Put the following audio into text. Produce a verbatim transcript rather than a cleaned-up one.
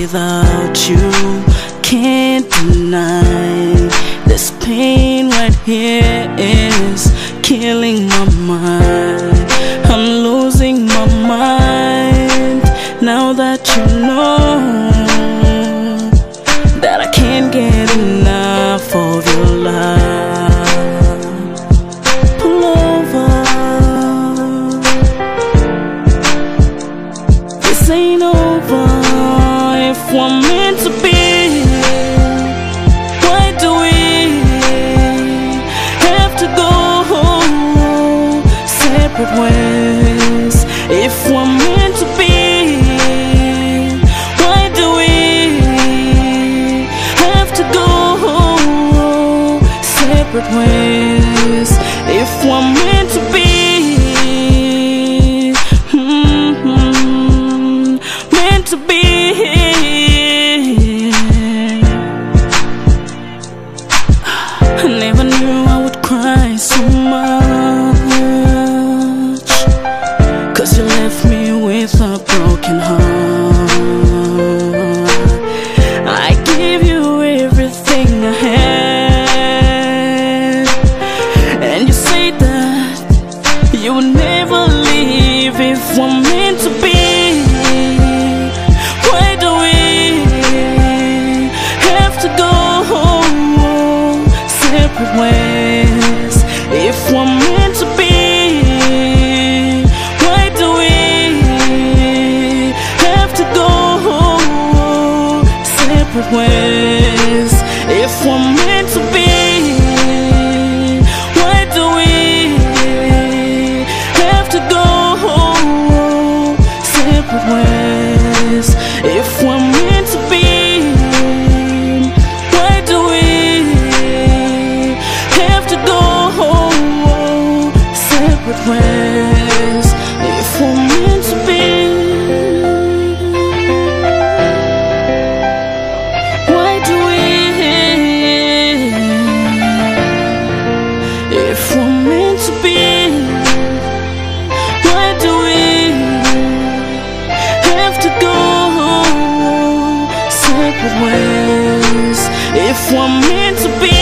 without you. Can't deny this pain right here is killing my mind. I'm losing my mind now that you know that I can't get enough of your love. Pull over, this ain't over. If we're meant to be, why do we have to go separate ways? If we're meant to be, why do we have to go separate ways? If we're meant to be, mm-hmm, meant to be. I never knew I would cry so much, 'cause you left me with a broken heart. I gave you everything I had, and you say that you would never leave. If we're meant to be, why do we have to go separate ways? If we're meant to be, why do we have to go separate ways? If we're meant to be, why do we have to go separate ways? If we're meant to be, why do we have to go separate ways? If we're meant to be, why do we? If we're meant to be, why do we have to go separate ways? If we're meant to be,